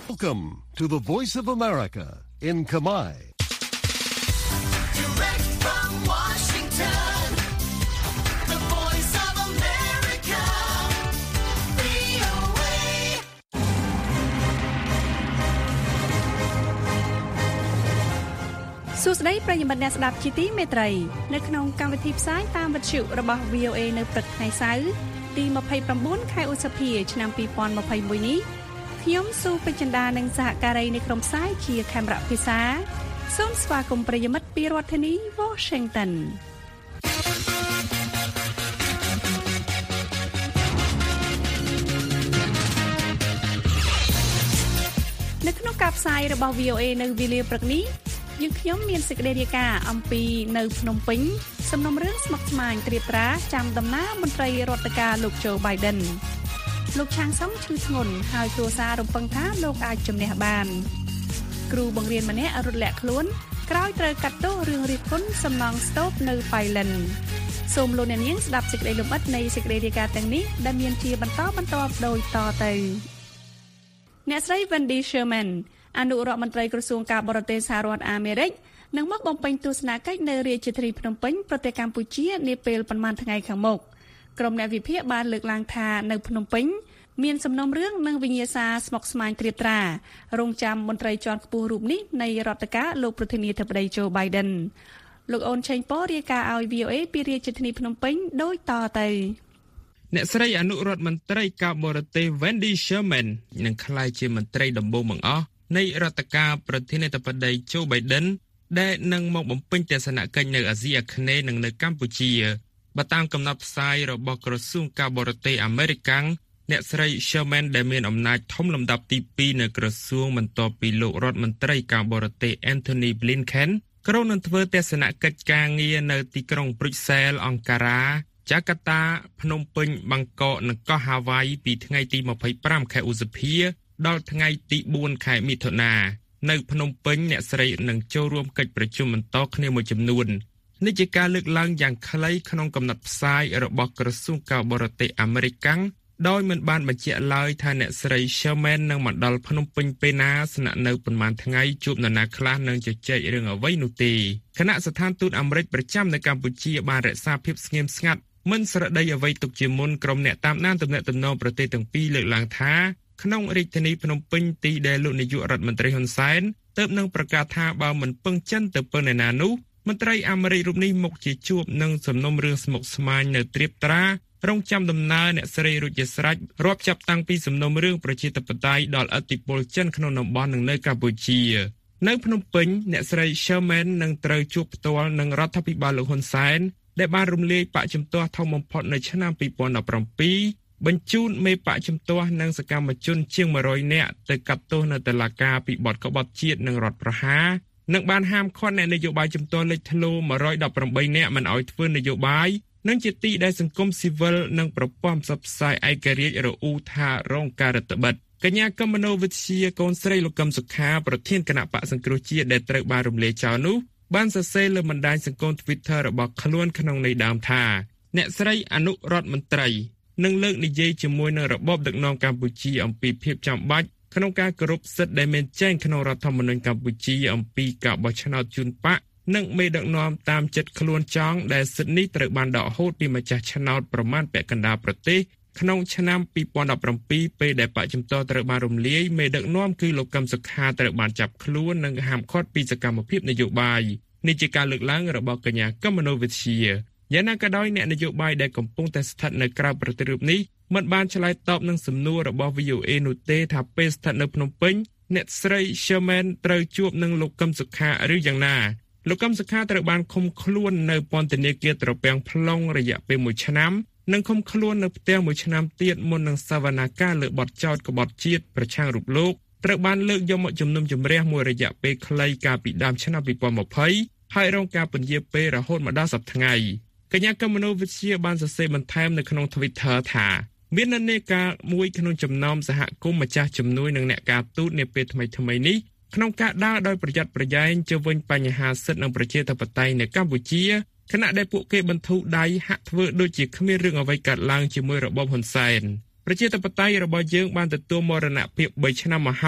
Welcome to the Voice of America in Khmer. Direct from Washington, the Voice of America, VOA. សួស្តីប្រិយមិត្តអ្នកស្ដាប់ជាទីមេត្រីនៅក្នុងកម្មវិធីផ្សាយតាមវិទ្យុរបស់ VOA នៅព្រឹកថ្ងៃសៅរ៍ទី29ខែឧសភាឆ្នាំ2021នេះខ្ញុំស៊ូពេជ្រចិន្តានិងសហការីនៃក្រុមផ្សាយជាខេមរៈភាសាសូមស្វាគមន៍ប្រិយមិត្តពីរដ្ឋធានី Washington នៅក្នុងការផ្សាយរបស់ VOA នៅវេលាព្រឹកនេះយើងខ្ញុំមានសេចក្តីរាយការណ៍អំពីនៅភ្នំពេញសំណុំរឿងស្មុគស្មាញត្រៀបត្រាចាំដំណើរមន្ត្រីរដ្ឋការលោកโจ Biden លោកឆាងសំឈឺធ្ងន់ហើយគ្រួសាររំពឹងថាលោកអាចជំនះបានគ្រូបង្រៀនម្នាក់រត់លាក់ខ្លួនក្រោយត្រូវកាត់ទោសរឿងរិះគន់សំណងស្ទូបនៅ Thailand សូមលោកអ្នកនាងស្ដាប់សេចក្តីលម្អិតនៃសេចក្តីរាយការណ៍ទាំងនេះដែលមានជាបន្តបន្ទាប់ដូចតទៅអ្នកស្រី Wendy Sherman អនុរដ្ឋមន្ត្រីក្រសួងការបរទេសសហរដ្ឋអាមេរិកនឹងមកបំពេញទស្សនកិច្ចនៅរាជធានីភ្នំពេញប្រទេសកម្ពុជានាពេលប្រមាណថ្ងៃខាងមុខក្រុមអ្នកវិភាគបានលើកឡើងថានៅភ្នំពេញមានសំណុំរឿងនិងវិញ្ញាសាស្មុគស្មាញត្រៀបត្រារងចាំមន្ត្រីជាន់ខ្ពស់រូបនេះនៃរដ្ឋការលោកប្រធានាធិបតី Joe Biden លោកអូនឆេងប៉ូរាយការណ៍ឲ្យ VOA ពីរាជធានីភ្នំពេញដូចតទៅអ្នកស្រីអនុរដ្ឋមន្ត្រីការបរទេស Wendy Sherman នឹងក្លាយជាមន្ត្រីដំបូងបង្អស់នៃរដ្ឋការប្រធានាធិបតី Joe Biden ដែលនឹងមកបំពេញទស្សនកិច្ចនៅអាស៊ីអាគ្នេយ៍និងនៅកម្ពុជាបើតាមកំណត់ផ្សាយរបស់ក្រសួងការបរទេសអាមេរិកអ្នកស្រី Sherman ដែលមានអំណាចធំលំដាប់ទី2នៅក្រសួងបន្ទាប់ពីលោករដ្ឋមន្ត្រីការបរទេស Antony Blinken ក្រុងនឹងធ្វើទស្សនកិច្ចការងារនៅទីក្រុង Brussels អង្ការ៉ា Jakarta ភ្នំពេញ បាងកកនិងកោះ Hawaii ពីថ្ងៃទី25ខែឧសភាដល់ថ្ងៃទី4ខែមិថុនានៅភ្នំពេញអ្នកស្រីនឹងចូលរួមកិច្ចប្រជុំបន្តគ្នាមួយចំនួននេះជាការលើកឡើងយ៉ាងខ្លីក្នុងកំណត់ផ្សាយរបស់ក្រសួងការបរទេសអាមេរិកដោយមិនបានបញ្ជាក់ឡើយថាអ្នកស្រី Sherman នឹងមកដល់ភ្នំពេញពេលណាស្នាក់នៅប៉ុន្មានថ្ងៃជួបនរណាខ្លះនឹងជជែករឿងអ្វីនោះទេគណៈស្ថានទូតអាមេរិកប្រចាំនៅកម្ពុជាបានរក្សាភាពស្ងៀមស្ងាត់មិនស្រដីអ្វីទុកជាមុនក្រុមអ្នកតាមដានទំនាក់ទំនងប្រទេសទាំងពីរលើកឡើងថាក្នុងរាជធានីភ្នំពេញទីដែលលោកនាយករដ្ឋមន្ត្រីហ៊ុនសែនទើបនឹងប្រកាសថាបើមិនពឹងចិនទៅពឹងនរណានោះមន្ត្រីអាមេរិករូបនេះមកជាជួបនឹងសំណុំរឿងស្មុគស្មាញនៅត្រៀបត្រារងចាំដំណើរអ្នកស្រីរួចជាស្រេចរាប់ចាប់តាំងពីសំណុំរឿងប្រជាធិបតេយ្យដល់ឥទ្ធិពលចិនក្នុងតំបន់និងនៅកម្ពុជានៅភ្នំពេញអ្នកស្រី Sherman នឹងត្រូវជួបផ្ទាល់នឹងរដ្ឋាភិបាលលោកហ៊ុនសែនដែលបានរំលាយបកជំទាស់ធំបំផុតនៅឆ្នាំ2017បញ្ជូនមេបកជំទាស់និងសកម្មជនជាង100នាក់ទៅកាត់ទោសនៅតុលាការពីបទក្បត់ជាតិនិងរដ្ឋប្រហារនិងបានហាមឃាត់អ្នកនយោបាយជំទាស់លេចធ្លោ118នាក់មិនឲ្យធ្វើនយោបាយនិងជាទីដែលសង្គមស៊ីវិលនិងប្រព័ន្ធផ្សព្វផ្សាយឯករាជ្យរអ៊ូថារងការរដ្ឋបិទកញ្ញាកឹមមនោវិជ្ជាកូនស្រីលោកកឹមសុខាប្រធានគណៈបកសង្គ្រោះជាតិដែលត្រូវបានរំលាយចោលនោះបានសរសេរលើបណ្ដាញសង្គម Twitter របស់ខ្លួនក្នុងន័យដើមថាអ្នកស្រីអនុរដ្ឋមន្ត្រីនឹងលើកនិយាយជាមួយនឹងរបបដឹកនាំកម្ពុជាអំពីភាពចាំបាច់ក្នុងការគោរពសិទ្ធិដែលមានចែងក្នុងរដ្ឋធម្មនុញ្ញកម្ពុជាអំពីការបោះឆ្នោតជូនបកនិងមេដឹកនាំតាមចិត្តខ្លួនចង់ដែលសិទ្ធិនេះត្រូវបានដកហូតពីម្ចាស់ឆ្នោតប្រមាណពាក់កណ្ដាលប្រទេសក្នុងឆ្នាំ2017ពេលដែលបកជំទាស់ត្រូវបានរំលាយមេដឹកនាំគឺលោកកឹមសុខាត្រូវបានចាប់ខ្លួននិងហាមឃាត់ពីសកម្មភាពនយោបាយនេះជាការលើកឡើងរបស់កញ្ញាកឹមមនោវិជ្ជាយ៉ាងណាក៏ដោយអ្នកនយោបាយដែលកំពុងតែស្ថិតនៅក្រៅប្រទេសរូបនេះមិនបានឆ្លើយតបនឹងសំណួររបស់ VOA នោះទេថាពេលស្ថិតនៅភ្នំពេញអ្នកស្រី Sherman ត្រូវជួបនឹងលោកកឹមសុខាឬយ៉ាងណាលោកកឹមសុខាត្រូវបានឃុំខ្លួននៅពន្ធនាគារត្រពាំង plong រយៈពេល1ឆ្នាំនិងឃុំខ្លួននៅផ្ទះ1ឆ្នាំទៀតមុននឹងសវនាការលើបទចោទក្បត់ជាតិប្រឆាំងរូបលោកត្រូវបានលើកយកមកជំនុំជម្រះមួយរយៈពេលខ្លីកាលពីដើមឆ្នាំ2020ហើយរងការពន្យាពេលរហូតមកដល់សប្តាហ៍ថ្ងៃកញ្ញាកឹមមនោវិជ្ជាបានសរសេរបន្ថែមនៅក្នុង Twitter ថាមាននានាការមួយក្នុងចំណោមសហគមន៍ម្ចាស់ជំនួយនិងអ្នកការទូតនាពេលថ្មីៗនេះក្នុងការដើរដោយប្រយ័ត្នប្រយែងជុំវិញបញ្ហាសិទ្ធិនិងប្រជាធិបតេយ្យនៅកម្ពុជាខណៈដែលពួកគេបន្ធូរដៃហាក់ធ្វើដូចជាគ្មានរឿងអ្វីកើតឡើងជាមួយរបបហ៊ុនសែនប្រជាធិបតេយ្យរបស់យើងបានទទួលមរណភាព3ឆ្នាំមកហើយ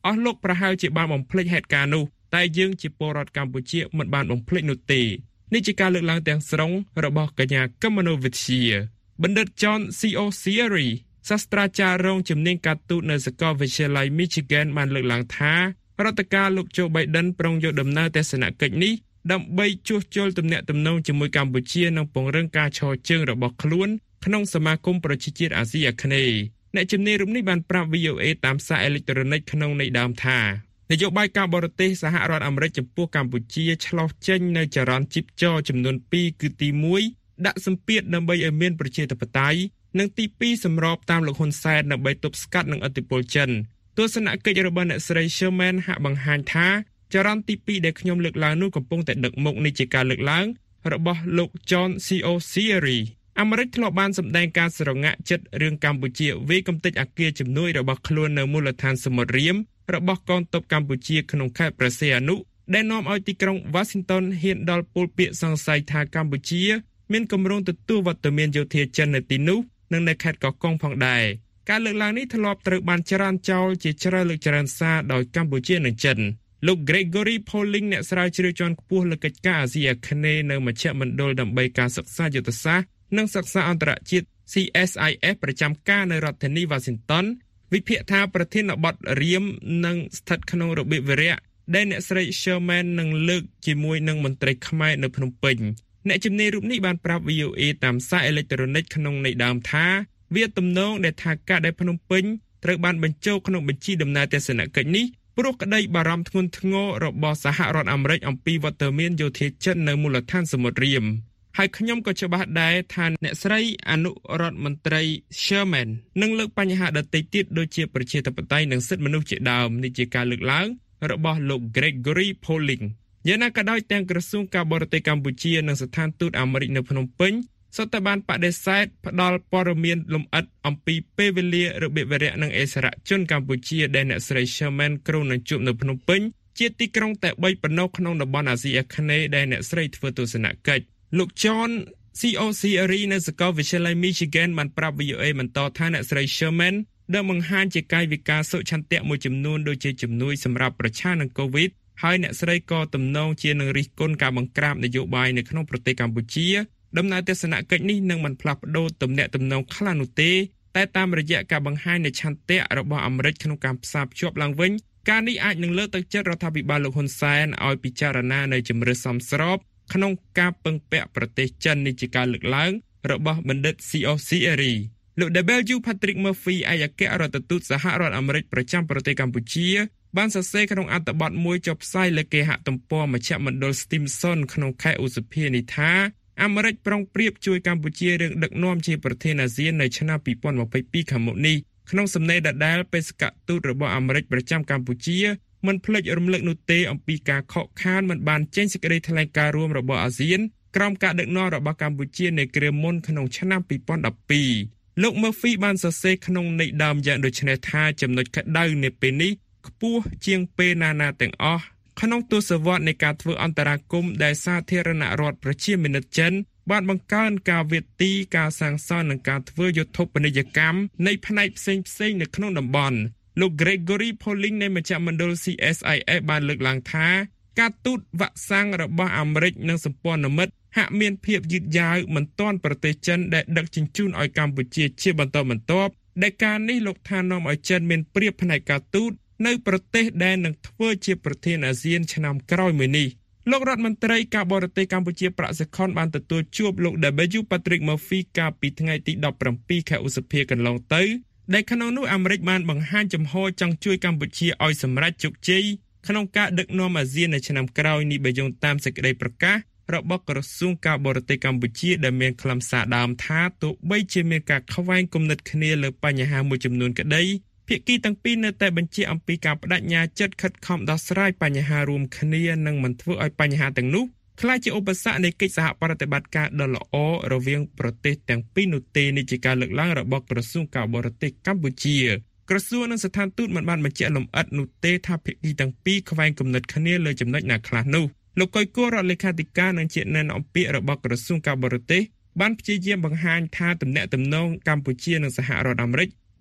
អស់លោកប្រហែលជាបានបំភ្លេចហេតុការណ៍នោះតែយើងជាពលរដ្ឋកម្ពុជាមិនបានបំភ្លេចនោះទេនេះជាការលើកឡើងទាំងស្រុងរបស់កញ្ញាកឹមមនោវិទ្យាបណ្ឌិត John C.O. Siri សាស្ត្រាចារ្យរងជំនាញការទូតនៅសាកលវិទ្យាល័យ Michigan បានលើកឡើងថារដ្ឋការលោក Joe Biden ប្រុងយកដំណើរទស្សនកិច្ចនេះដើម្បីជួសជុលទំនាក់ទំនងជាមួយកម្ពុជានិងពង្រឹងការឈរជើងរបស់ខ្លួនក្នុងសមាគមប្រជាជាតិអាស៊ីអាគ្នេយ៍អ្នកជំនាញរូបនេះបានប្រាប់ VOA តាមសារអេឡិចត្រូនិកក្នុងន័យដើមថានយោបាយការបរទេសសហរដ្ឋអាមេរិកចំពោះកម្ពុជាឆ្លោះចេញនៅចរន្តជីបចរចំនួន2គឺទី1ដាក់សម្ពាធដើម្បីឲ្យមានប្រជាធិបតេយ្យនិងទី2សម្របតាមលោកហ៊ុនសែនដើម្បីទប់ស្កាត់នឹងឥទ្ធិពលចិនទស្សនកិច្ចរបស់អ្នកស្រី Sherman ហាក់បង្ហាញថាចរន្តទី2ដែលខ្ញុំលើកឡើងនោះកំពុងតែដឹកមុខនេះជាការលើកឡើងរបស់លោក John C.O. Siri អាមេរិកធ្លាប់បានសម្ដែងការស្រងាក់ចិត្តរឿងកម្ពុជាវាយកំទេចអគារជំនួយរបស់ខ្លួននៅមូលដ្ឋានសមុទ្ររៀមរបស់កងទ័ពកម្ពុជាក្នុងខេត្តព្រះសីហនុដែលនាំឲ្យទីក្រុង Washington ហ៊ានដល់ពលពាក្យសង្ស័យថាកម្ពុជាមានគម្រោងទទួលវត្តមានយោធាចិននៅទីនោះនិងនៅខេត្តកោះកុងផងដែរការលើកឡើងនេះធ្លាប់ត្រូវបានច្រានចោលជាច្រើនលើកច្រានសារដោយកម្ពុជានិងចិនលោក Gregory Poling អ្នកស្រាវជ្រាវជាន់ខ្ពស់លើកិច្ចការអាស៊ីអាគ្នេយ៍នៅមជ្ឈមណ្ឌលដើម្បីការសិក្សាយុទ្ធសាស្ត្រនិងសិក្សាអន្តរជាតិ CSIS ប្រចាំការនៅរដ្ឋធានី Washington វិភាគថាប្រធានបទរៀមនឹងស្ថិតក្នុងរបៀបវិរៈដែលអ្នកស្រី Sherman នឹងលើកជាមួយនឹងមន្ត្រីខ្មែរនៅភ្នំពេញអ្នកជំនាញរូបនេះបានប្រាប់ VOA តាមសារអេឡិចត្រូនិកក្នុងន័យដើមថាវាទំនងដែលថាការដែលភ្នំពេញត្រូវបានបញ្ចូលក្នុងបញ្ជីដំណើរទស្សនកិច្ចនេះព្រោះក្តីបារម្ភធ្ងន់ធ្ងររបស់សហរដ្ឋអាមេរិកអំពីវត្តមានយោធាចិននៅមូលដ្ឋានសមុទ្ររៀមហើយខ្ញុំក៏ច្បាស់ដែរថាអ្នកស្រីអនុរដ្ឋមន្ត្រី Sherman នឹងលើកបញ្ហាដទៃទៀតដូចជាប្រជាធិបតេយ្យនិងសិទ្ធិមនុស្សជាដើមនេះជាការលើកឡើងរបស់លោក Gregory Poling យ៉ាងណាក៏ដោយទាំងក្រសួងការបរទេសកម្ពុជានិងស្ថានទូតអាមេរិកនៅភ្នំពេញសុទ្ធតែបានបដិសេធផ្ដល់ព័ត៌មានលម្អិតអំពីពេលវេលារបៀបវិរៈនិងអិសរាជជនកម្ពុជាដែលអ្នកស្រី Sherman គ្រោងនឹងជួបនៅភ្នំពេញជាទីក្រុងតែ3ប៉ុណ្ណោះក្នុងតំបន់អាស៊ីអាគ្នេយ៍ដែលអ្នកស្រីធ្វើទស្សនកិច្ចលោក John C.O. Siri នៅសាកលវិទ្យាល័យ Michigan បានប្រាប់ VOA បន្តថាអ្នកស្រី Sherman ដែលបង្ហាញជាកាយវិការសុឆន្ទៈមួយចំនួនដូចជាជំនួយសម្រាប់ប្រឆាំងនឹង COVID ហើយអ្នកស្រីក៏ទំនងជានឹងរិះគន់ការបង្ក្រាបនយោបាយនៅក្នុងប្រទេសកម្ពុជាដំណើរទស្សនកិច្ចនេះនឹងមិនផ្លាស់ប្ដូរទំនាក់ទំនងខ្លះនោះទេតែតាមរយៈការបង្ហាញនៃឆន្ទៈរបស់អាមេរិកក្នុងការផ្សារភ្ជាប់ឡើងវិញការនេះអាចនឹងលើកទឹកចិត្តរដ្ឋាភិបាលលោកហ៊ុនសែនឲ្យពិចារណានៅជំរឿនសមស្របក្នុងការពឹងពាក់ប្រទេសចិននេះជាការលើកឡើងរបស់បណ្ឌិត C.O. Siri លោក W. Patrick Murphy ឯកអគ្គរដ្ឋទូតសហរដ្ឋអាមេរិកប្រចាំប្រទេសកម្ពុជាបានសរសេរក្នុងអត្ថបទមួយចុះផ្សាយលើគេហទំព័រមជ្ឈមណ្ឌល Stimson ក្នុងខែឧសភានេះថាអាមេរិកប្រុងប្រៀបជួយកម្ពុជារឿងដឹកនាំជាប្រធានអាស៊ាននៅឆ្នាំ2022ខាងមុខនេះក្នុងសំណេរដដែលបេសកទូតរបស់អាមេរិកប្រចាំកម្ពុជាមិនភ្លេចរំលឹកនោះទេអំពីការខកខានមិនបានចេញសេចក្តីថ្លែងការណ៍រួមរបស់អាស៊ានក្រោមការដឹកនាំរបស់កម្ពុជានៅគ្រាមុនក្នុងឆ្នាំ2012លោក Murphy បានសរសេរក្នុងន័យដើមយ៉ាងដូចនេះថាចំណុចក្តៅនៅពេលនេះខ្ពស់ជាងពេលណាទាំងអស់ក្នុងទសវត្សរ៍នៃការធ្វើអន្តរាគមន៍ដែលសាធារណរដ្ឋប្រជាមានិតចិនបានបង្កើនការវាទីការសាងសង់និងការធ្វើយុទ្ធពនិយកម្មនៃផ្នែកផ្សេងៗនៅក្នុងតំបន់លោក Gregory Poling នៃមជ្ឈមណ្ឌល CSIS បានលើកឡើងថាការទូតវ៉ាក់សាំងរបស់អាមេរិកនិងសម្ព័ន្ធមិត្តហាក់មានភាពយឺតយ៉ាវមិនទាន់ប្រទេសចិនដែលដឹកជញ្ជូនឲ្យកម្ពុជាជាបន្តបន្ទាប់ដែលការនេះលោកថានាំឲ្យចិនមានប្រៀបផ្នែកការទូតនៅប្រទេសដែលនឹងធ្វើជាប្រធានអាស៊ានឆ្នាំក្រោយមួយនេះលោករដ្ឋមន្ត្រីការបរទេសកម្ពុជាប្រាក់សុខុនបានទទួលជួបលោក W. Patrick Murphy កាលពីថ្ងៃទី17ខែឧសភាកន្លងទៅដែលក្នុងនោះអាមេរិកបានបង្ហាញចំហចង់ជួយកម្ពុជាឲ្យសម្រេចជោគជ័យក្នុងការដឹកនាំអាស៊ាននៅឆ្នាំក្រោយនេះបើយោងតាមសេចក្តីប្រកាសរបស់ក្រសួងការបរទេសកម្ពុជាដែលមានខ្លឹមសារដើមថាទោះបីជាមានការខ្វែងគំនិតគ្នាលើបញ្ហាមួយចំនួនក្តីភាគីទាំងពីរនៅតែបញ្ជាក់អំពីការបដិញ្ញាចិត្តខិតខំដោះស្រាយបញ្ហារួមគ្នានិងមិនធ្វើឲ្យបញ្ហាទាំងនោះក្លាយជាឧបសគ្គនៃកិច្ចសហប្រតិបត្តិការដ៏ល្អរវាងប្រទេសទាំងពីរនោះទេនេះជាការលើកឡើងរបស់ក្រសួងការបរទេសកម្ពុជាក្រសួងនិងស្ថានទូតមិនបានបញ្ជាក់លម្អិតនោះទេថាភាគីទាំងពីរខ្វែងគំនិតគ្នាលើចំណុចណាខ្លះនោះលោកកុយគួររដ្ឋលេខាធិការនិងជាអ្នកនាំពាក្យរបស់ក្រសួងការបរទេសបានព្យាយាមបង្ហាញថាទំនាក់ទំនងកម្ពុជានិងសហរដ្ឋអាមេរិក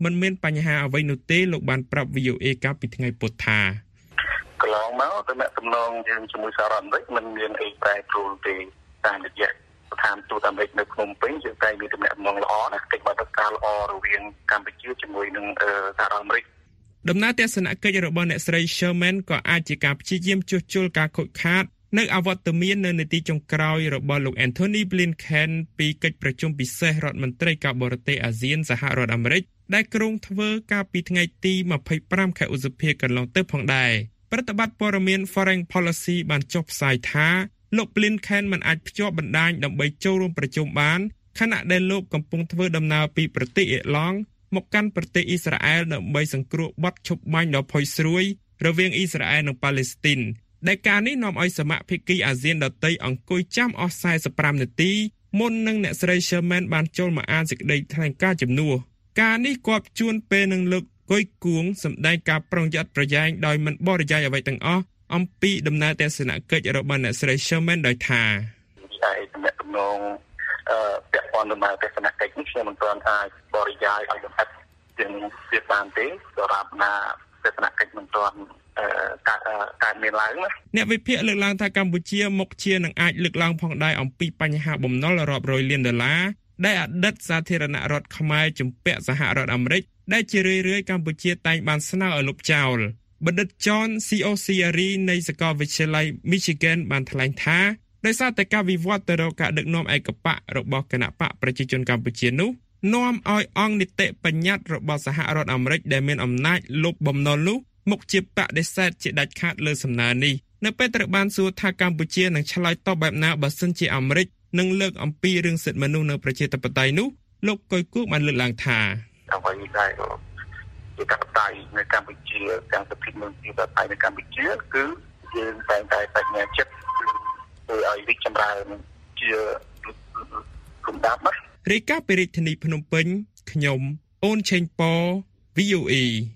មិនមានបញ្ហាអ្វីនោះទេលោកបានប្រាប់ VOA កាលពីថ្ងៃពុធថាកន្លងមកទំនាក់ទំនងយើងជាមួយសហរដ្ឋអាមេរិកមិនមានអីប្រែប្រួលទេតាមរយៈស្ថានទូតអាមេរិកនៅភ្នំពេញយើងតែមានទំនាក់ទំនងល្អណាស់កិច្ចបាតុការល្អរវាងកម្ពុជាជាមួយនឹងសហរដ្ឋអាមេរិកដំណើរទស្សនកិច្ចរបស់អ្នកស្រី Sherman ក៏អាចជាការព្យាយាមជួសជុលការខូចខាតនៅអវត្តមាននៅនាទីចុងក្រោយរបស់លោក Anthony Blinken ពីកិច្ចប្រជុំពិសេសរដ្ឋមន្ត្រីការបរទេសអាស៊ានសហរដ្ឋអាមេរិកដែលគ្រោងធ្វើកាលពីថ្ងៃទី25ខែឧសភាកន្លងទៅផងដែរប្រតិបត្តិព័ត៌មាន Foreign Policy បានចុះផ្សាយថាលោក Blinken មិនអាចភ្ជាប់បណ្ដាញដើម្បីចូលរួមប្រជុំបានខណៈដែលលោកកំពុងធ្វើដំណើរពីប្រទេសអ៊ីឡង់មកកាន់ប្រទេសអ៊ីស្រាអែលដើម្បីសង្គ្រោះបទឈប់បាញ់ដ៏ផុយស្រួយរវាងអ៊ីស្រាអែលនិងប៉ាឡេស្ទីនដែលការនេះនាំឲ្យសមាភិកីអាស៊ានដទៃអង្គុយចាំអស់45នាទីមុននឹងអ្នកស្រី Sherman បានចូលមកអានសេចក្តីថ្លែងការណ៍ជំនួសការនេះគប់ជួនពេលនឹងលោកកុយគួងសម្ដែងការប្រុងប្រយ័ត្នប្រយែងដោយមិនបរិយាយអ្វីទាំងអស់អំពីដំណើរទស្សនកិច្ចរបស់អ្នកស្រី Sherman ដោយថាហើយទំនាក់ទំនងពាក់ព័ន្ធនឹងទស្សនកិច្ចនេះខ្ញុំមិនទាន់អាចបរិយាយឲ្យលម្អិតជាងទៀតបានទេសម្រាប់ណាទស្សនកិច្ចមិនទាន់កើតមានឡើងណាអ្នកវិភាគលើកឡើងថាកម្ពុជាមុខជានឹងអាចលើកឡើងផងដែរអំពីបញ្ហាបំណុលរាប់រយលានដុល្លារដែលអតីតសាធារណរដ្ឋខ្មែរជំពាក់សហរដ្ឋអាមេរិកដែលជារឿយៗកម្ពុជាតែងបានស្នើឲ្យលុបចោលបណ្ឌិត John Ciociari នៃសាកលវិទ្យាល័យ Michigan បានថ្លែងថាដោយសារតែការវិវត្តទៅរកការដឹកនាំឯកបករបស់គណបកប្រជាជនកម្ពុជានោះនាំឲ្យអង្គនីតិបញ្ញត្តិរបស់សហរដ្ឋអាមេរិកដែលមានអំណាចលុបបំណុលនោះមុខជាបដិសេធជាដាច់ខាតលើសំណើនេះនៅពេលត្រូវបានសួរថាកម្ពុជានឹងឆ្លើយតបបែបណាបើសិនជាអាមេរិកនឹងលើកអំពីរឿងសិទ្ធិមនុស្សនៅប្រជាធិបតេយ្យនោះលោកកុយគួងបានលើកឡើងថាអ្វីដែលជាកត្តានៅកម្ពុជាទាំងសិទ្ធិមនុស្សជាកត្តានៅកម្ពុជាគឺយើងតែងតែបញ្ញាចិត្តធ្វើឲ្យរីកចម្រើនជាគំដាប់ណារាយការណ៍ពីរាជធានីភ្នំពេញខ្ញុំអូនឆេងប៉ VOA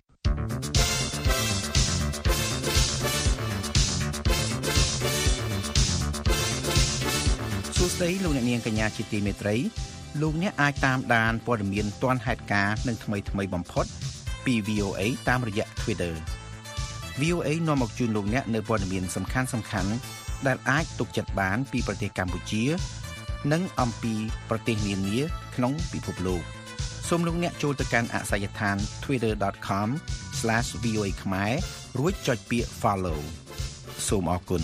សួស្តីលោកអ្នកនាងកញ្ញាជាទីមេត្រីលោកអ្នកអាចតាមដានព័ត៌មានទាន់ហេតុការណ៍និងថ្មីបំផុតពី VOA តាមរយៈ Twitter VOA នាំមកជូនលោកអ្នកនៅព័ត៌មានសំខាន់ៗដែលអាចទុកចិត្តបានពីប្រទេសកម្ពុជានិងអំពីប្រទេសនានាក្នុងពិភពលោកសូមលោកអ្នកចូលទៅកាន់អាសយដ្ឋាន twitter.com/voa ខ្មែររួចចុចពាក្យ follow សូមអរគុណ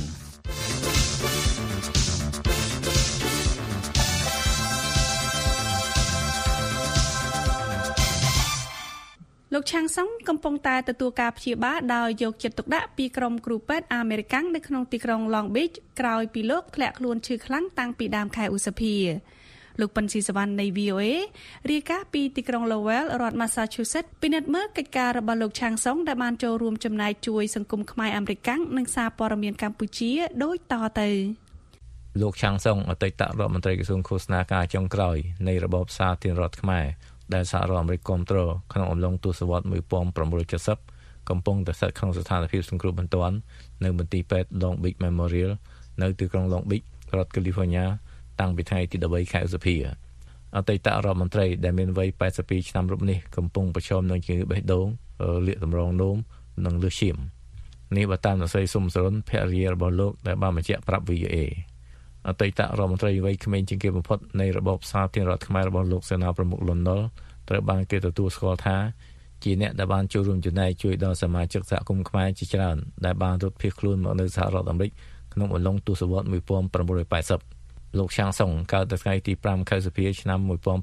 លោកឆាងសុងកំពុងតែទទួលការព្យាបាលដោយយកចិត្តទុកដាក់ពីក្រុមគ្រូពេទ្យអាមេរិកនៅក្នុងទីក្រុង Long Beach ក្រោយពីលោកធ្លាក់ខ្លួនឈឺខ្លាំងតាំងពីដើមខែឧសភាលោកប៉ិនស៊ីសវណ្ណនៃ VOA រាយការណ៍ពីទីក្រុង Lowell រដ្ឋ Massachusetts ពិនិត្យមើលកិច្ចការរបស់លោកឆាងសុងដែលបានចូលរួមចំណែកជួយសង្គមខ្មែរអាមេរិកនិងសារព័ត៌មានកម្ពុជាដូចតទៅលោកឆាងសុងអតីតរដ្ឋមន្ត្រីក្រសួងឃោសនាការចុងក្រោយនៃរបបសាធារណរដ្ឋខ្មែរដែលសហរដ្ឋអាមេរិកគ្រប់គ្រងក្នុងអំឡុងទសវត្សរ៍1970កំពុងតែស្ថិតក្នុងស្ថានភាពសង្គ្រោះបន្ទាន់នៅមន្ទីរពេទ្យ Long Beach Memorial នៅទីក្រុង Long Beach រដ្ឋ California តាំងពីថ្ងៃទី13ខែឧសភាអតីតរដ្ឋមន្ត្រីដែលមានវ័យ82ឆ្នាំរូបនេះកំពុងប្រឈមនឹងជំងឺបេះដូងលាកតម្រងនោមនិងលើសឈាមនេះបើតាមអ្នកស្រីសុំសរុនភរិយារបស់លោកដែលបានបញ្ជាក់ប្រាប់ VOA អតីតរដ្ឋមន្ត្រីវ័យក្មេងជាងគេបំផុតនៃរបបសាធារណរដ្ឋខ្មែររបស់លោកសេនាប្រមុខលន់ នល់ត្រូវបានគេទទួលស្គាល់ថាជាអ្នកដែលបានចូលរួមចំណែកជួយដល់សមាជិកសហគមន៍ខ្មែរជាច្រើនដែលបានរត់ភៀសខ្លួនមកនៅសហរដ្ឋអាមេរិកក្នុងអំឡុងទសវត្សរ៍1980លោកឆាងសុងកើតនៅថ្ងៃទី5ខែឧសភាឆ្នាំ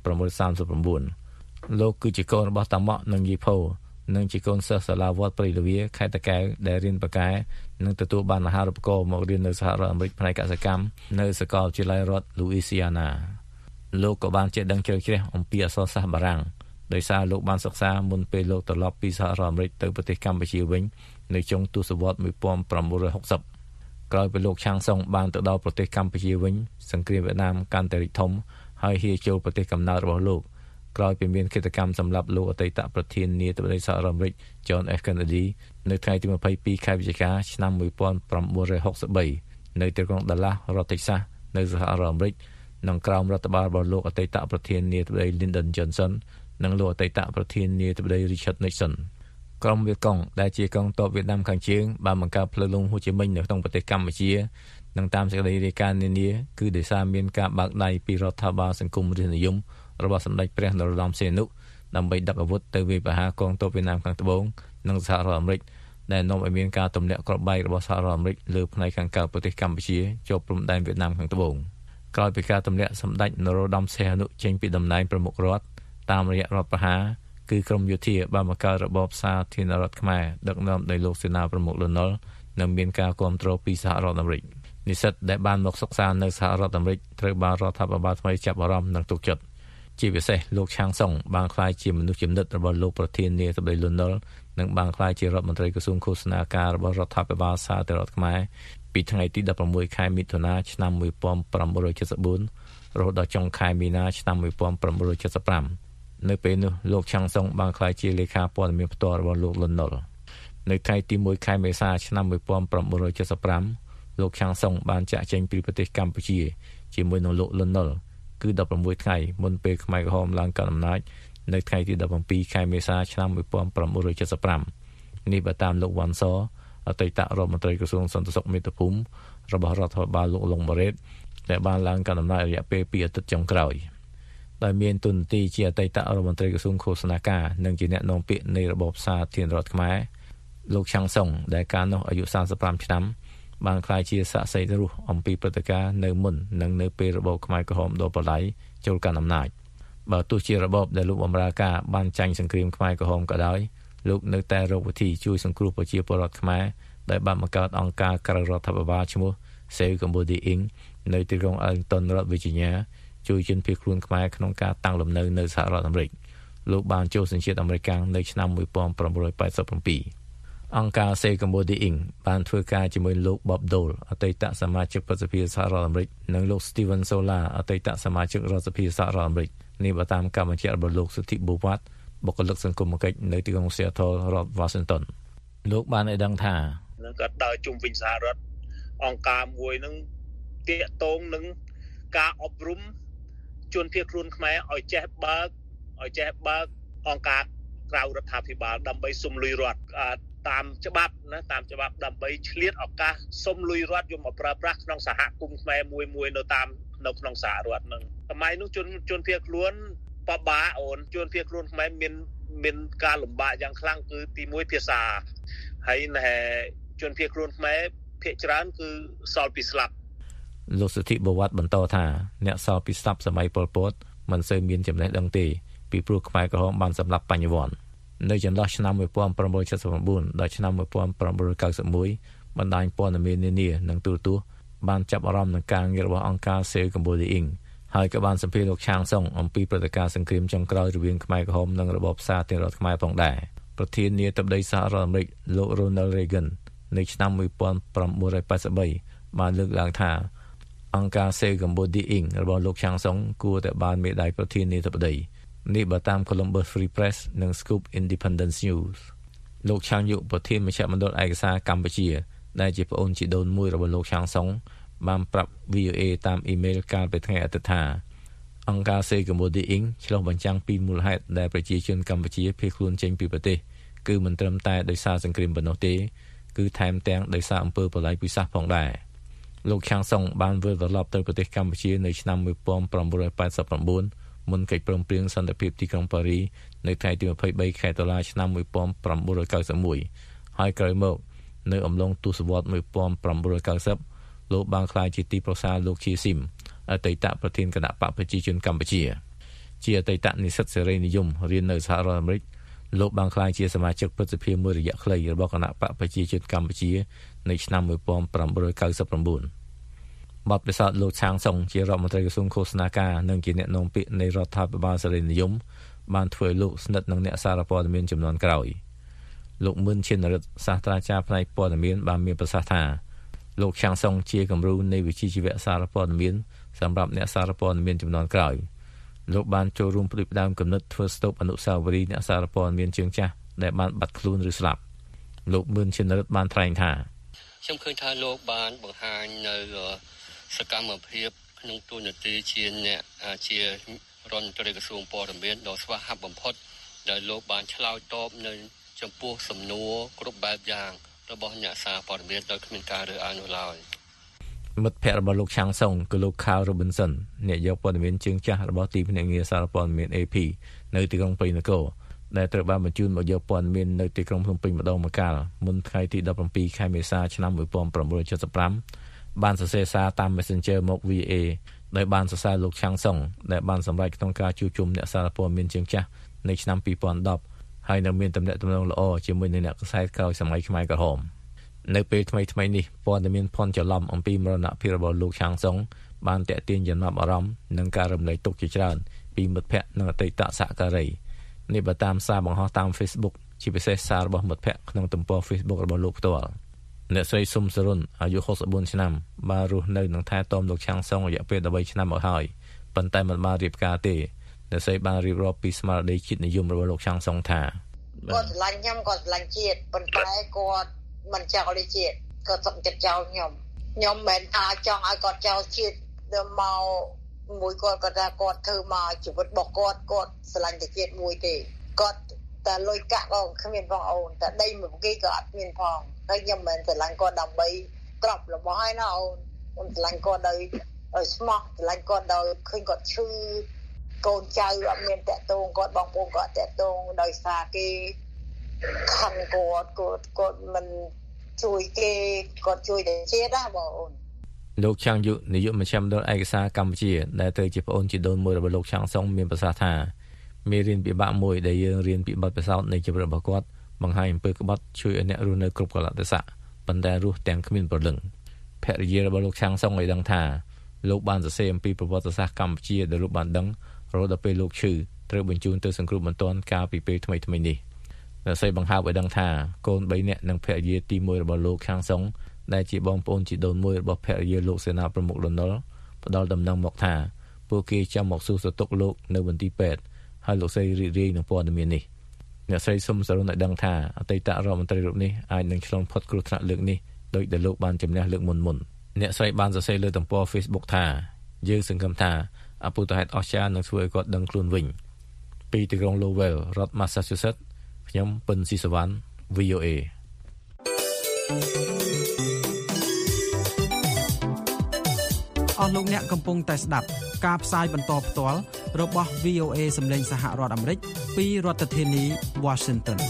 1939លោកគឺជាកូនរបស់តាម៉ក់និងយីផូនិងជាកូនសិស្សសាលាវត្តព្រៃលវាខេត្តតាកែវដែលរៀនប៉ាកែនិងទទួលបានអាហារូបករណ៍មករៀននៅសហរដ្ឋអាមេរិកផ្នែកកសិកម្មនៅសាកលវិទ្យាល័យរដ្ឋ Louisiana លោកក៏បានចេះដឹងជ្រៅជ្រះអំពីអក្សរសាស្ត្របារាំងដោយសារលោកបានសិក្សាមុនពេលលោកត្រឡប់ពីសហរដ្ឋអាមេរិកទៅប្រទេសកម្ពុជាវិញនៅចុងទសវត្សរ៍1960ក្រោយពីលោកឆាងសុងបានទៅដល់ប្រទេសកម្ពុជាវិញសង្គ្រាមវៀតណាមកាន់តែរីកធំហើយហៀចូលប្រទេសកំណើតរបស់លោកក្រោយពីមានកិច្ចកម្មសម្រាប់លោកអតីតប្រធានាធិបតីសហរដ្ឋអាមេរិក John F. Kennedy នៅថ្ងៃទី22ខែវិច្ឆិកាឆ្នាំ1963នៅទីក្រុង Dallas រដ្ឋ Texas នៅសហរដ្ឋអាមេរិកនិងក្រោមរដ្ឋបាលរបស់លោកអតីតប្រធានាធិបតី Lyndon Johnson និងលោកអតីតប្រធានាធិបតី Richard Nixon ក្រុមវាកុងដែលជាកងទ័ពវៀតណាមខាងជើងបានបង្កើតផ្លូវលំហូជីមិញនៅក្នុងប្រទេសកម្ពុជានិងតាមសេចក្តីរាយការណ៍នានាគឺដោយសារមានការបើកដៃពីរដ្ឋាភិបាលសង្គមរាស្ត្រនិយមរបស់សម្ដេចព្រះនរោត្តមសីហនុដើម្បីដឹកអាវុធទៅវាយប្រហារកងទ័ពវៀតណាមខាងត្បូងនិងសហរដ្ឋអាមេរិកដែលនាំឲ្យមានការទម្លាក់គ្រាប់បែករបស់សហរដ្ឋអាមេរិកលើផ្នែកខាងកើតប្រទេសកម្ពុជាជាប់ព្រំដែនវៀតណាមខាងត្បូងក្រោយពីការទម្លាក់សម្ដេចនរោត្តមសីហនុចេញពីតំណែងប្រមុខរដ្ឋតាមរយៈរដ្ឋប្រហារគឺក្រមយោធាបានបង្កើតរបបសាធារណរដ្ឋខ្មែរដឹកនាំដោយលោកសេនាប្រមុខលន់ នល់និងមានការគាំទ្រពីសហរដ្ឋអាមេរិកនិស្សិតដែលបានមកសិក្សានៅសហរដ្ឋអាមេរិកត្រូវបានរដ្ឋាភិបាលថ្មីចាប់អារម្មណ៍និងទុកចិត្តជាពិសេសលោកឆាងសុងបានក្លាយជាមនុស្សចំណិតរបស់លោកប្រធានាធិបតីលន់ នល់និងបានក្លាយជារដ្ឋមន្ត្រីក្រសួងឃោសនាការរបស់រដ្ឋាភិបាលសាធារណរដ្ឋខ្មែរពីថ្ងៃទី16ខែមិថុនាឆ្នាំ1974រហូតដល់ចុងខែមីនាឆ្នាំ1975នៅពេលនោះលោកឆាងសុងបានក្លាយជាលេខាព័ត៌មានផ្ទាល់របស់លោកលន់ នល់នៅថ្ងៃទី1ខែមេសាឆ្នាំ1975លោកឆាងសុងបានចាក់ចេញពីប្រទេសកម្ពុជាជាមួយនឹងលោកលន់ នល់គឺ16ថ្ងៃមុនពេលខ្មែរក្រហមឡើងកាន់អំណាចនៅថ្ងៃទី17ខែមេសាឆ្នាំ1975នេះបើតាមលោកវ៉ាន់សអតីតរដ្ឋមន្ត្រីក្រសួងសន្តិសុខមាតុភូមិរបស់រដ្ឋាភិបាលលោកលងម៉ារ៉េតដែលបានឡើងកាន់អំណាចរយៈពេល2អាទិត្យចុងក្រោយដោយមានតួនាទីជាអតីតរដ្ឋមន្ត្រីក្រសួងឃោសនាការនិងជាអ្នកនាំពាក្យនៃរបបសាធារណរដ្ឋខ្មែរលោកឆាងសុងដែលកាលនោះអាយុ35ឆ្នាំបានក្លាយជាសាក្សីរស់អំពីព្រឹត្តិការណ៍នៅមុននិងនៅពេលរបបខ្មែរក្រហមដកបល័យចូលកាន់អំណាចបើទោះជារបបដែលលោកបម្រើការបានចាញ់សង្គ្រាមខ្មែរក្រហមក៏ដោយលោកនៅតែរកវិធីជួយសង្គ្រោះប្រជាពលរដ្ឋខ្មែរដែលបានបង្កើតអង្គការក្រៅរដ្ឋាភិបាលឈ្មោះ Save Cambodia Inc. នៅទីក្រុង Arlington រដ្ឋ Virginia ជួយជនភៀសខ្លួនខ្មែរក្នុងការតាំងលំនៅនៅសហរដ្ឋអាមេរិកលោកបានចូលសញ្ជាតិអាមេរិកនៅឆ្នាំ1987អង្គការ Save Cambodia Inc. បានធ្វើការជាមួយលោក Bob Dole អតីតសមាជិកប្រសិទ្ធិសហរដ្ឋអាមេរិកនិងលោក Steven Sola អតីតសមាជិករដ្ឋសភាសហរដ្ឋអាមេរិកនេះបើតាមការបញ្ជាក់របស់លោកសុធិបូវ៉ាត់បុគ្គលិកសង្គមគិច្ចនៅទីក្រុង Seattle រដ្ឋ Washington លោកបានឲ្យដឹងថានឹងក៏ដើរជុំវិញសហរដ្ឋអង្គការមួយនឹងទាក់ទងនឹងការអប់រំជនភៀសខ្លួនខ្មែរឲ្យចេះបើកអង្គការក្រៅរដ្ឋាភិបាលដើម្បីសុំលុយរដ្ឋតាមច្បាប់ណាតាមច្បាប់ដើម្បីឆ្លៀតឱកាសសុំលុយរដ្ឋយកមកប្រើប្រាស់ក្នុងសហគមន៍ខ្មែរមួយនៅក្នុងសហរដ្ឋនឹងសម័យនោះជនភៀសខ្លួនបបាអូនជនភៀសខ្លួនខ្មែរមានការលំបាកយ៉ាងខ្លាំងគឺទី1ភាសាហើយណែជនភៀសខ្លួនខ្មែរភាគច្រើនគឺសល់ពីស្លាប់លោកសុធិបវ៉ាត់បន្តថាអ្នកសល់ពីស្លាប់សម័យប៉ុលពតមិនសូវមានចំណេះដឹងទេពីព្រោះខ្មែរក្រហមបានសម្លាប់បញ្ញវន្តនៅចន្លោះឆ្នាំ1979ដល់ឆ្នាំ1991បណ្ដាញព័ត៌មាននានានិងទូរទស្សន៍បានចាប់អារម្មណ៍នឹងការងាររបស់អង្គការ Save Cambodia Inc. ហើយក៏បានសម្ភាសន៍លោកឆាងសុងអំពីព្រឹត្តិការណ៍សង្គ្រាមចុងក្រោយរវាងខ្មែរក្រហមនិងរបបសាធារណរដ្ឋខ្មែរផងដែរប្រធានាធិបតីសហរដ្ឋអាមេរិកលោក Ronald Reagan នៅឆ្នាំ1983បានលើកឡើងថាអង្គការ Save Cambodia Inc. របស់លោកឆាងសុងគួរតែបានមេដាយប្រធានាធិបតីនេះបើតាម Columbus Free Press និង Scoop Independent News លោកឆាងយុប្រធានមជ្ឈមណ្ឌលឯកសារកម្ពុជាដែលជាប្អូនជីដូនមួយរបស់លោកឆាងសុងបានប្រាប់ VOA តាមអ៊ីមែលកាលពីថ្ងៃអាទិត្យថាអង្គការ Save Cambodia Inc. ឆ្លុះបញ្ចាំងពីមូលហេតុដែលប្រជាជនកម្ពុជាភៀសខ្លួនចេញពីប្រទេសគឺមិនត្រឹមតែដោយសារសង្គ្រាមប៉ុណ្ណោះទេគឺថែមទាំងដោយសារអំពើបល្ល័ង្កពិសាសផងដែរលោកឆាងសុងបានវិលត្រឡប់ទៅប្រទេសកម្ពុជានៅឆ្នាំ1989មុនកិច្ចព្រមព្រៀងសន្តិភាពទីក្រុងប៉ារីនៅថ្ងៃទី23ខែតុលាឆ្នាំ1991ហើយក្រោយមកនៅអំឡុងទសវត្សរ៍1990លោកបានក្លាយជាទីប្រឹក្សាលោកជាស៊ីមអតីតប្រធានគណៈបកប្រជាជនកម្ពុជាជាអតីតនិស្សិតសេរីនិយមរៀននៅសហរដ្ឋអាមេរិកលោកបានក្លាយជាសមាជិកព្រឹទ្ធសភាមួយរយៈខ្លីរបស់គណៈបកប្រជាជនកម្ពុជានៅឆ្នាំ1999បទពិសោធន៍លោកឆាងសុងជារដ្ឋមន្ត្រីក្រសួងឃោសនាការនិងជាអ្នកនាំពាក្យនៃរដ្ឋាភិបាលសេរីនិយមបានធ្វើឲ្យលោកស្និទ្ធនឹងអ្នកសារព័ត៌មានចំនួនក្រោយលោកមឿនឈិនរិទ្ធសាស្ត្រាចារ្យផ្នែកព័ត៌មានបានមានប្រសាសន៍ថាលោកឆាងសុងជាគំរូនៃវិជ្ជាជីវៈសារព័ត៌មានសម្រាប់អ្នកសារព័ត៌មានចំនួនក្រោយលោកបានចូលរួមផ្ដួចផ្ដើមគំនិតធ្វើស្តុបអនុស្សាវរីយ៍អ្នកសារព័ត៌មានជើងចាស់ដែលបានបាត់ខ្លួនឬស្លាប់លោកមឿនឈិនរិទ្ធបានថ្លែងថាខ្ញុំឃើញថាលោកបានបង្ហាញនៅសកម្មភាពក្នុងទូនាទីជាអ្នកជាររដ្ឋមន្ត្រីក្រសួងព័ត៌មានដ៏ស្វាហាប់បំផុតដែលលោកបានឆ្លើយតបនៅចំពោះសំណួរគ្រប់បែបយ៉ាងរបស់អ្នកសារព័ត៌មានដោយគ្មានការរើសអើងនោះឡើយមិត្តភ័ក្តិរបស់លោកឆាងសុងគឺលោក Carl Robinson អ្នកយកព័ត៌មានជើងចាស់របស់ទីភ្នាក់ងារសារព័ត៌មាន AP នៅទីក្រុងព្រៃនគរដែលត្រូវបានបញ្ជូនមកយកព័ត៌មាននៅទីក្រុងភ្នំពេញម្ដងម្កាលមុនថ្ងៃទី17ខែមេសាឆ្នាំ1975បានសរសេរសារតាម Messenger មក VA ដោយបានសរសើរលោកឆាងសុងដែលបានសម្រេចក្នុងការជួបជុំអ្នកសារព័ត៌មានជើងចាស់នៅឆ្នាំ2010ហើយនៅមានទំនាក់ទំនងល្អជាមួយនឹងអ្នកខ្សែក្រោយសម័យខ្មែរក្រហមនៅពេលថ្មីនេះព័ត៌មានផុនច្រឡំអំពីមរណភាពរបស់លោកឆាងសុងបានទាក់ទាញចំណាប់អារម្មណ៍និងការរំលែកទុក្ខជាច្រើនពីមិត្តភ័ក្តិនិងអតីតសហការីនេះបើតាមសារបង្ហោះតាម Facebook ជាពិសេសសាររបស់មិត្តភ័ក្តិក្នុងទំព័រ Facebook របស់លោកផ្ទាល់អ្នកស្រីស៊ុំសរុនអាយុ64ឆ្នាំបានរស់នៅនឹងថែទាំលោកឆាងសុងរយៈពេល13ឆ្នាំមកហើយប៉ុន្តែមិនបានរៀបការទេអ្នកស្រីបានរៀបរាប់ពីស្មារតីជាតិនិយមរបស់លោកឆាងសុងថាគាត់ស្រឡាញ់ខ្ញុំគាត់ស្រឡាញ់ជាតិប៉ុន្តែគាត់មិនចោលជាតិគាត់សុខចិត្តចោលខ្ញុំមិនថាចង់ឲ្យគាត់ចោលជាតិទៅមកមួយគាត់ថាគាត់ធ្វើមកជីវិតរបស់គាត់ស្រឡាញ់តែជាតិមួយទេគាត់តែលុយកាក់ក៏គ្មានផងអូនតែដីមួយគេក៏អត់មានផងហើយខ្ញុំមិនស្រឡាញ់គាត់ដើម្បីក្របរបស់ហើយណាអូនខ្ញុំស្រឡាញ់គាត់ដោយស្មោះស្រឡាញ់គាត់ដោយឃើញគាត់ឈឺកូនចៅអត់មានតាក់ទងគាត់បងប្អូនគាត់តាក់ទងដោយសារគេខំគាត់មិនជួយគេគាត់ជួយតែជាតិណាបងអូនលោកឆាងយុនាយកមជ្ឈមណ្ឌលឯកសារកម្ពុជាដែលទៅជាប្អូនជីដូនមួយរបស់លោកឆាងសុងមានប្រសាសន៍ថាមេរៀនពិបាកមួយដែលយើងរៀនពីបទពិសោធន៍នៃជីវិតរបស់គាត់បង្ហាញអំពើក្បត់ជួយឲ្យអ្នករស់នៅគ្រប់កាលៈទេសៈប៉ុន្តែរស់ទាំងគ្មានព្រលឹងភរិយារបស់លោកឆាងសុងឲ្យដឹងថាលោកបានសរសេរអំពីប្រវត្តិសាស្ត្រកម្ពុជាដែលលោកបានដឹងរហូតដល់ពេលលោកឈឺត្រូវបញ្ជូនទៅសង្គ្រោះបន្ទាន់កាលពីពេលថ្មីនេះអ្នកស្រីបង្ហើបឲ្យដឹងថាកូន3នាក់និងភរិយាទី1របស់លោកឆាងសុងដែលជាបងប្អូនជីដូនមួយរបស់ភរិយាលោកសេនាប្រមុខលន់នល់ផ្ដល់ដំណឹងមកថាពួកគេចាំមកសួរសុខទុក្ខលោកនៅមន្ទីរពេទ្យហើយលោកស្រីរីករាយនឹងព័ត៌មាននេះអ្នកស្រីសុំសរុបឲ្យដឹងថាអតីតរដ្ឋមន្ត្រីរូបនេះអាចនឹងឆ្លងផុតគ្រោះថ្នាក់លើកនេះដោយដែលលោកបានជំនះលើកមុនអ្នកស្រីបានសរសេរលើទំព័រ Facebook ថាយើងសង្ឃឹមថាអពុធហេតុអស្ចារ្យនឹងធ្វើឲ្យគាត់ដឹងខ្លួនវិញពីទីក្រុង Lowell រដ្ឋ Massachusetts ខ្ញុំពិនស៊ីសវណ្ណ VOA អស់លោកអ្នកកំពុងតែស្ដាប់ការផ្សាយបន្តផ្ទាល់របស់ VOA សម្លេងសហរដ្ឋអាមេរិកពីរដ្ឋធានី Washington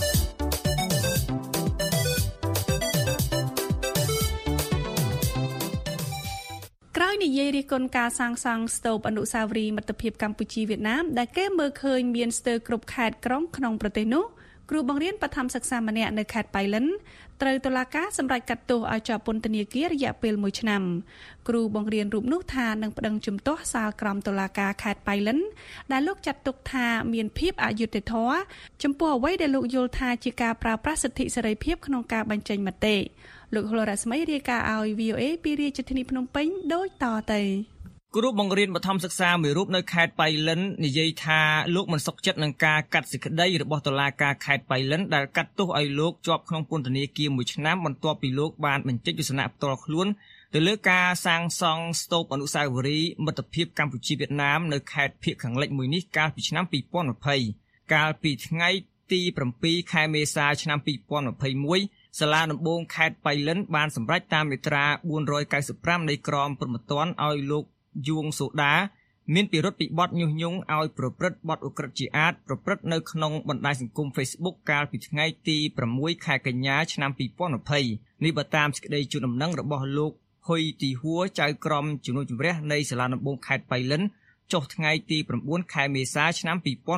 ក្រោយនិយាយរិះគន់ការសាងសង់ស្ទូបអនុស្សាវរីយ៍មិត្តភាពកម្ពុជាវៀតណាមដែលគេមើលឃើញមានស្ទើរគ្រប់ខេត្តក្រុងក្នុងប្រទេសនោះគ្រូបង្រៀនបឋមសិក្សាម្នាក់នៅខេត្តប៉ៃលិនត្រូវតុលាការសម្រេចកាត់ទោសឲ្យជាប់ពន្ធនាគាររយៈពេល1ឆ្នាំគ្រូបង្រៀនរូបនោះថានឹងប្តឹងជំទាស់សាលក្រមតុលាការខេត្តប៉ៃលិនដែលលោកចាត់ទុកថាមានភាពអយុត្តិធម៌ចំពោះអ្វីដែលលោកយល់ថាជាការប្រើប្រាស់សិទ្ធិសេរីភាពក្នុងការបញ្ចេញមតិលោកហុលរស្មីរាយការណ៍ឲ្យ VOA ពីរាជធានីភ្នំពេញដូចតទៅគ្រូបង្រៀនបឋមសិក្សាមួយរូបនៅខេត្តប៉ៃលិននិយាយថាលោកមិនសុខចិត្តនឹងការកាត់សេចក្តីរបស់តុលាការខេត្តប៉ៃលិនដែលកាត់ទោសឲ្យលោកជាប់ក្នុងពន្ធនាគារ1ឆ្នាំបន្ទាប់ពីលោកបានបញ្ចេញទស្សនៈផ្ទាល់ខ្លួនទៅលើការសាងសង់ស្ទូបអនុស្សាវរីយ៍មិត្តភាពកម្ពុជាវៀតណាមនៅខេត្តភៀកខាងលិចមួយនេះកាលពីឆ្នាំ2020កាលពីថ្ងៃទី7ខែមេសាឆ្នាំ2021សាលាដំបងខេត្តប៉ៃលិនបានសម្រេចតាមមាត្រា495នៃក្រមព្រហ្មទណ្ឌឲ្យលោកយួងសូដាមានពិរុទ្ធពីបទញុះញង់ឲ្យប្រព្រឹត្តបទឧក្រិដ្ឋជាអាតប្រព្រឹត្តនៅក្នុងបណ្ដាញសង្គម Facebook កាលពីថ្ងៃទី6ខែកញ្ញាឆ្នាំ2020នេះបើតាមសេចក្តីជូនដំណឹងរបស់លោកហ៊ុយទីហួរចៅក្រមជំនុំជម្រះនៃសាលាដំបងខេត្តប៉ៃលិនចុះថ្ងៃទី9ខែមេសាឆ្នាំ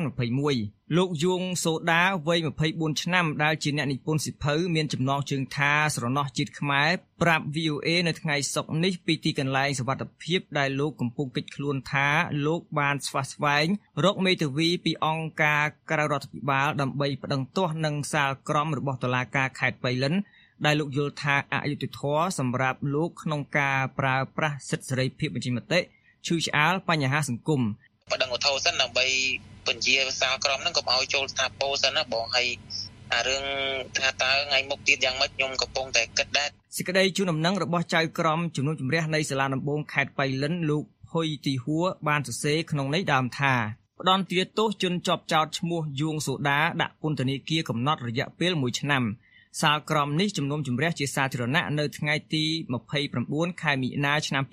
2021លោកយួងសូដាវ័យ24ឆ្នាំដែលជាអ្នកនិពន្ធសៀវភៅមានចំណងជើងថាស្រណោះជាតិខ្មែរប្រាប់ VOA នៅថ្ងៃសុក្រនេះពីទីកន្លែងសុវត្ថិភាពដែលលោកកំពុងគេចខ្លួនថាលោកបានស្វះស្វែងរកមេធាវីពីអង្គការក្រៅរដ្ឋាភិបាលដើម្បីប្តឹងទាស់នឹងសាលក្រមរបស់តុលាការខេត្តប៉ៃលិនដែលលោកយល់ថាអយុត្តិធម៌សម្រាប់លោកក្នុងការប្រើប្រាស់សិទ្ធិសេរីភាពបញ្ចេញមតិឈឺឆ្អាលបញ្ហាសង្គមបដិងឧទ្ធរសិនដើម្បីបញ្ជាសាលក្រមហ្នឹងកុំឲ្យចូលស្ថាប័នសិនណាបងហើយអារឿងថាតើថ្ងៃមុខទៀតយ៉ាងម៉េចខ្ញុំកំពុងតែគិតដែរសេចក្តីជូនដំណឹងរបស់ចៅក្រមជំនុំជម្រះនៃសាលាដំបងខេត្តប៉ៃលិនលោកហ៊ុយទីហួរបានសរសេរក្នុងន័យដើមថាផ្ដន្ទាទោសជនជាប់ចោទឈ្មោះយួងសូដាដាក់ពន្ធនាគារកំណត់រយៈពេល1ឆ្នាំសាលក្រមនេះជំនុំជម្រះជាសាធារណៈនៅថ្ងៃទី29ខែមិនិនាឆ្នាំ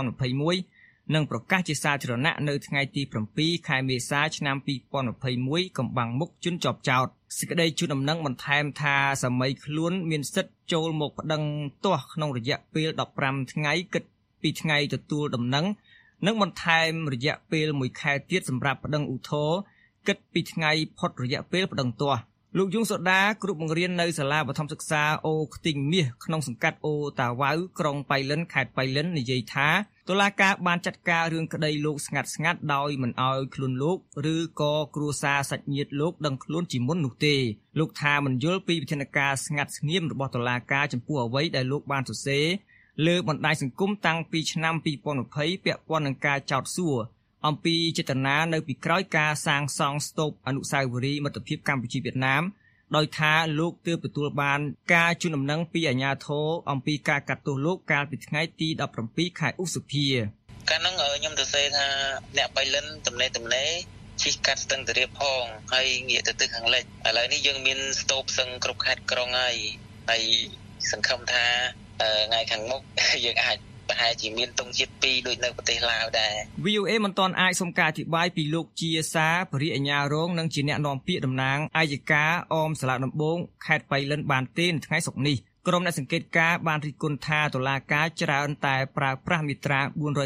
2021និងប្រកាសជាសាធារណៈនៅថ្ងៃទី7ខែមេសាឆ្នាំ2021កំបាំងមុខជនជាប់ចោទសេចក្តីជូនដំណឹងបន្ថែមថាសម័យខ្លួនមានសិទ្ធិចូលមកប្តឹងទាស់ក្នុងរយៈពេល15ថ្ងៃគិតពីថ្ងៃទទួលដំណឹងនិងបន្ថែមរយៈពេល1ខែទៀតសម្រាប់ប្តឹងឧទ្ធរណ៍គិតពីថ្ងៃផុតរយៈពេលប្តឹងទាស់លោកយងសូដាគ្រូបង្រៀននៅសាលាបឋមសិក្សាអូខ្ទីងមាសក្នុងសង្កាត់អូតាវ៉ៅក្រុងប៉ៃលិនខេត្តប៉ៃលិននិយាយថាតុលាការបានចាត់ការរឿងក្តីលោកស្ងាត់ដោយមិនអោយខ្លួនលោកឬក៏គ្រួសារសាច់ញាតិលោកដឹងខ្លួនជាមុននោះទេលោកថាមិនយល់ពីវិធានការស្ងាត់ស្ងៀមរបស់តុលាការចំពោះអ្វីដែលលោកបានសរសេរលើបណ្ដាញសង្គមតាំងពីឆ្នាំ2020ពាក់ព័ន្ធនឹងការចោទសួរអំពីចេតនានៅពីក្រោយការសាងសង់ស្ទូបអនុស្សាវរីយ៍មិត្តភាពកម្ពុជាវៀតណាមដោយថាលោកទើបទទួលបានការជូនដំណឹងពីអាជ្ញាធរអំពីការកាត់ទោសលោកកាលពីថ្ងៃទី17ខែឧសភាកាលហ្នឹងខ្ញុំទៅសេថាអ្នកបៃលិនតំណេជិះកាត់ស្ទឹងទរាបផងហើយងាកទៅទិសខាងលិចឥឡូវនេះយើងមានស្ទូបសឹងគ្រប់ខេត្តក្រុងហើយសង្ឃឹមថាថ្ងៃខាងមុខយើងអាចប្រហែលជាមានទង់ជាតិ2ដូចនៅប្រទេសឡាវដែរ VOA មិនទាន់អាចសុំការអធិប្បាយពីលោកជាសាបរិយាញ្ញារងនិងជាអ្នកនាំពាក្យតំណាងអាយកាអមសាលាដំបងខេត្តប៉ៃលិនបានទេនៅថ្ងៃសុក្រនេះក្រុមអ្នកសង្កេតការណ៍បានរិះគន់ថាតុលាការច្រើនតែប្រើប្រាស់មាត្រា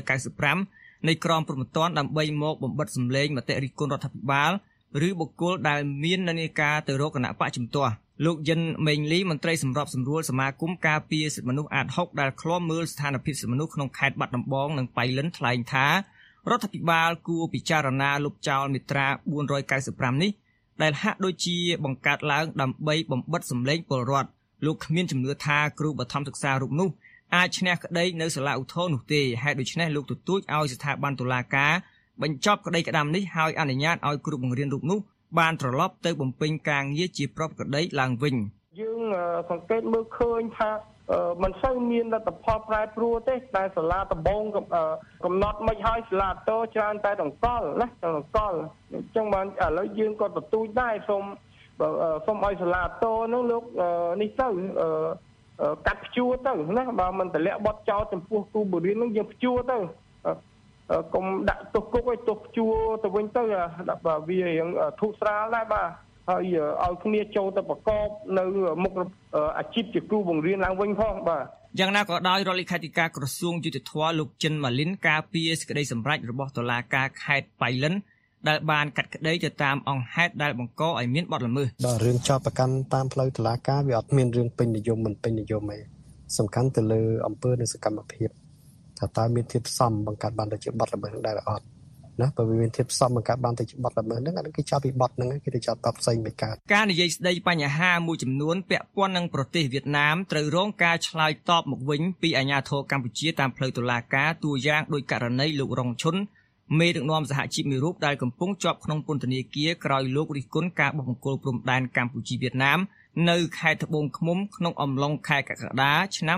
495នៃក្រមព្រហ្មទណ្ឌដើម្បីមកបំបិទសម្លេងមតិរិះគន់រដ្ឋាភិបាលឬបុគ្គលដែលមាននានាការទៅរកគណៈបកជំទាស់លោកយិនមេងលីមន្ត្រីសម្របសម្រួលសមាគមការពារសិទ្ធិមនុស្សអាត60ដែលឃ្លាំមើលស្ថានភាពសិទ្ធិមនុស្សក្នុងខេត្តបាត់ដំបងនិងប៉ៃលិនថ្លែងថារដ្ឋាភិបាលគួរពិចារណាលុបចោលមាត្រា495នេះដែលហាក់ដូចជាបង្កើតឡើងដើម្បីបំបិទសម្លេងពលរដ្ឋលោកគ្មានជំនឿថាគ្រូបឋមសិក្សារូបនោះអាចឈ្នះក្តីនៅសាលាឧទ្ធរណ៍នោះទេហេតុដូច្នេះលោកទទូចឲ្យស្ថាប័នតុលាការបញ្ចប់ក្តីក្តាំនេះហើយអនុញ្ញាតឲ្យគ្រូបង្រៀនរូបនោះបានត្រឡប់ទៅបំពេញការងារជាប្រកបក្តីឡើងវិញយើងសង្កេតមើលឃើញថាមិនសូវមានលទ្ធផលប្រែប្រួលទេតែសាលាដំបងកំណត់មិនឲ្យសាលាតោច្រើនតែដង្កល់ណាដង្កល់អញ្ចឹងបានឥឡូវយើងក៏ទទូចដែរសូមឲ្យសាលាតោនោះលោកនេះទៅកាត់ព្យួរទៅណាបើមិនតម្លាក់បទចោលចំពោះគ្រូបង្រៀននឹងយើងព្យួរទៅកុំដាក់ទោសគុកឲ្យទោសព្យួរទៅវិញទៅបាទវារៀងធូរស្រាលដែរបាទហើយឲ្យគ្នាចូលទៅប្រកបនៅមុខអាជីពជាគ្រូបង្រៀនឡើងវិញផងបាទយ៉ាងណាក៏ដោយរដ្ឋលេខាធិការក្រសួងយុតិធធម៌លោកចិនម៉ាលីនការពារសេចក្តីសម្រេចរបស់តុលាការខេត្តប៉ៃលិនដែលបានកាត់ក្តីទៅតាមអង្គហេតុដែលបង្កឲ្យមានបទល្មើសបាទរឿងចោទប្រកាន់តាមផ្លូវតុលាការវាអត់មានរឿងពេញនិយមមិនពេញនិយមទេសំខាន់ទៅលើអំពើនិងសកម្មភាពថាតើមានធាតុផ្សំបង្កើតបានទៅជាបទល្មើសដែរអត់ណាបើវាមានធាតុផ្សំបង្កើតបានទៅជាបទល្មើសហ្នឹងអានេះគេចាប់ពីបទហ្នឹងគេទៅចាប់បទផ្សេងមិនកើតការនិយាយស្ដីបញ្ហាមួយចំនួនពាក់ព័ន្ធនឹងប្រទេសវៀតណាមត្រូវរងការឆ្លើយតបមកវិញពីអាជ្ញាធរកម្ពុជាតាមផ្លូវតុលាការតួយ៉ាងដោយករណីលោករងឈុនមេដឹកនាំសហជីពមួយរូបដែលកំពុងជាប់ក្នុងពន្ធនាគារក្រោយលោករិះគន់ការបោះបង្គោលព្រំដែនកម្ពុជាវៀតណាមនៅខេត្តត្បូងឃ្មុំក្នុងអំឡុងខែកក្កដាឆ្នាំ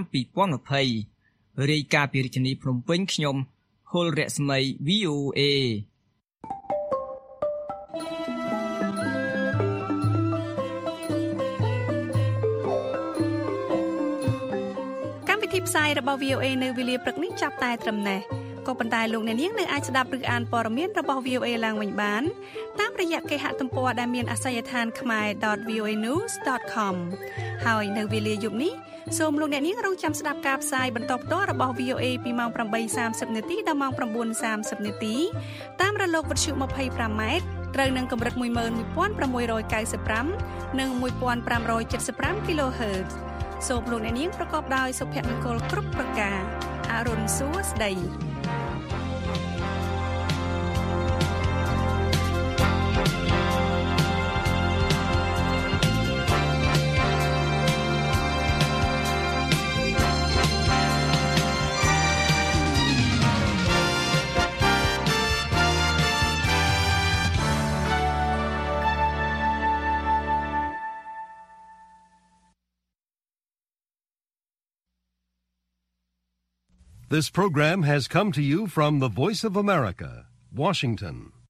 2020រាយការណ៍ពីរាជធានីភ្នំពេញខ្ញុំហុលរស្មី VOA កម្មវិធីផ្សាយរបស់ VOA នៅវេលាព្រឹកនេះចាប់តែត្រឹមនេះក៏ប៉ុន្តែលោកអ្នកនាងនៅអាចស្ដាប់ឬអានព័ត៌មានរបស់ VOA ឡើងវិញបានតាមរយៈគេហទំព័រដែលមានអាសយដ្ឋាន khmer.voanews.com ហើយនៅវេលាយប់នេះសូមលោកអ្នកនាងរងចាំស្ដាប់ការផ្សាយបន្តផ្ទាល់របស់ VOA ពីម៉ោង 8:30 នាទីដល់ម៉ោង 9:30 នាទីតាមរលកវិទ្យុ 25M ត្រូវនឹងកម្រិត 11695 និង 1575 kHz សូមលោកអ្នកនាងប្រកបដោយសុភមង្គលគ្រប់ប្រការអរុនសួស្ដី This program has come to you from the Voice of America, Washington.